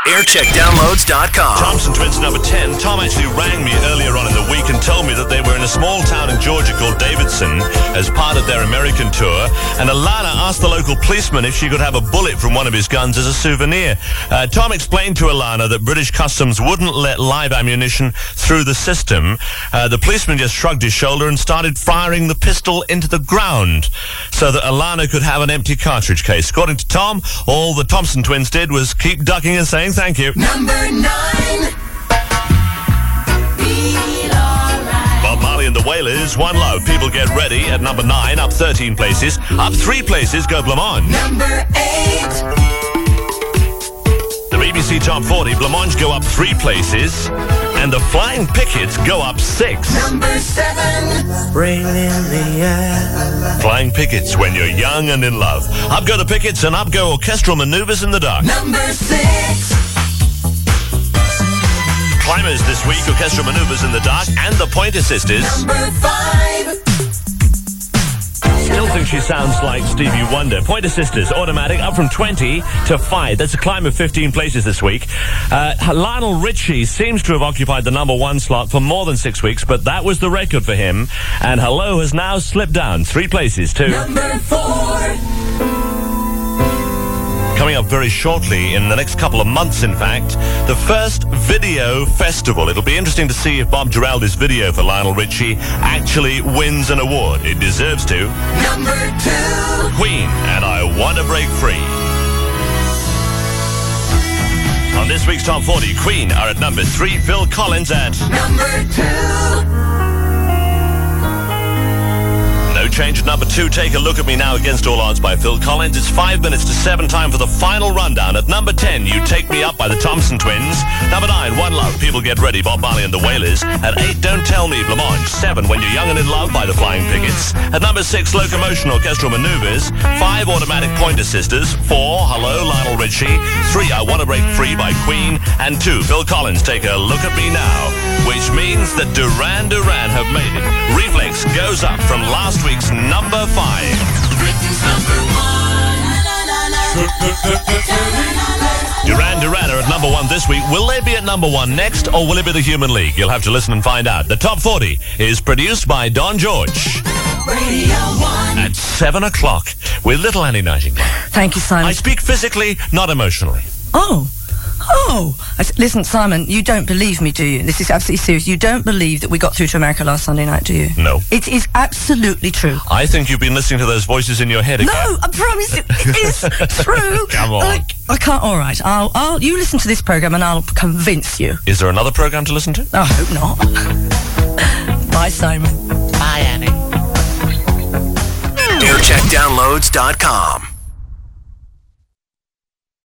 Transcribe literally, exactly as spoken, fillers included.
aircheck downloads dot com. Thompson Twins number ten. Tom actually rang me earlier on in the week and told me that they were in a small town in Georgia called Davidson as part of their American tour, and Alana asked the local policeman if she could have a bullet from one of his guns as a souvenir. Uh, Tom explained to Alana that British Customs wouldn't let live ammunition through the system. Uh, the policeman just shrugged his shoulder and started firing the pistol into the ground so that Alana could have an empty cartridge case. According to Tom, all the Thompson Twins did was keep ducking and saying thank you. Number nine. Bob Marley and the Wailers, One Love. People get ready at number nine, up thirteen places. Up three places go Blancmange. Number eight. The B B C Top forty, Blancmange go up three places, and the Flying Pickets go up six. Number seven. Spring in the air. Flying Pickets, When You're Young and in Love. Up go the Pickets, and up go Orchestral Manoeuvres in the Dark. Number six. Climbers this week, Orchestral Manoeuvres in the Dark, and the Pointer Sisters. Number five. Still think she sounds like Stevie Wonder. Pointer Sisters, Automatic, up from twenty to five. That's a climb of fifteen places this week. Uh, Lionel Richie seems to have occupied the number one slot for more than six weeks, but that was the record for him. And Hello has now slipped down three places to... Number four. Coming up very shortly, in the next couple of months, in fact, the first video festival. It'll be interesting to see if Bob Giraldi's video for Lionel Richie actually wins an award. It deserves to. Number two. Queen, and I Want to Break Free. On this week's Top forty, Queen are at number three, Phil Collins at... Number two. No change at number two, Take a Look at Me Now Against All Odds by Phil Collins. It's five minutes to seven, time for the final rundown. At number ten, You Take Me Up by the Thompson Twins. Number nine, One Love, People Get Ready, Bob Marley and the Wailers. At eight, Don't Tell Me, Blancmange. seven, When You're Young and in Love by the Flying Pickets. At number six, Locomotion, Orchestral Manoeuvres. five, Automatic, Pointer Sisters. four, Hello, Lionel Richie. three, I Want to Break Free by Queen. And two, Phil Collins, Take a Look at Me Now. Which means that Duran Duran have made it. Reflex goes up from last week's number five. Britain's number one. Duran Duran are at number one this week. Will they be at number one next, or will it be the Human League? You'll have to listen and find out. The Top forty is produced by Don George. Radio one. At seven o'clock with little Annie Nightingale. Thank you, Simon. I speak physically, not emotionally. Oh. Oh. I s- Listen, Simon, you don't believe me, do you? This is absolutely serious. You don't believe that we got through to America last Sunday night, do you? No. It is absolutely true. I think you've been listening to those voices in your head again. No, I promise you, it is true. Come on. Like, I can't. All right, I'll, I'll. You listen to this program, and I'll convince you. Is there another program to listen to? I hope not. Bye, Simon. Bye, Annie. aircheck downloads dot com.